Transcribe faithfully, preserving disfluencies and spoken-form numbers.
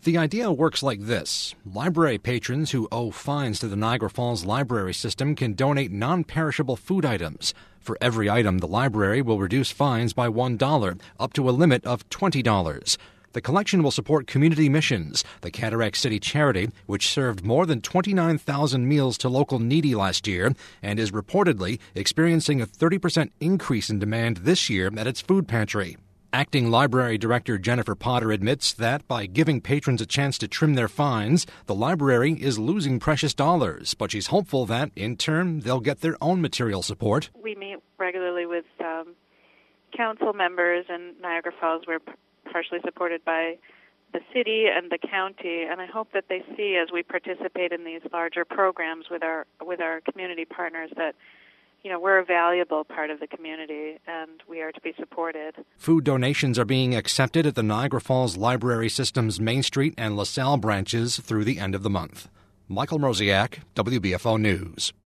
The idea works like this. Library patrons who owe fines to the Niagara Falls Library System can donate non-perishable food items. For every item, the library will reduce fines by one dollar, up to a limit of twenty dollars. The collection will support community missions, the Cataract City charity, which served more than twenty-nine thousand meals to local needy last year and is reportedly experiencing a thirty percent increase in demand this year at its food pantry. Acting Library Director Jennifer Potter admits that by giving patrons a chance to trim their fines, the library is losing precious dollars, but she's hopeful that, in turn, they'll get their own material support. We meet regularly with um, council members in Niagara Falls. We're partially supported by the city and the county, and I hope that they see as we participate in these larger programs with our with our community partners that, you know, we're a valuable part of the community and we are to be supported. Food donations are being accepted at the Niagara Falls Library System's Main Street and LaSalle branches through the end of the month. Michael Mrozek, W B F O News.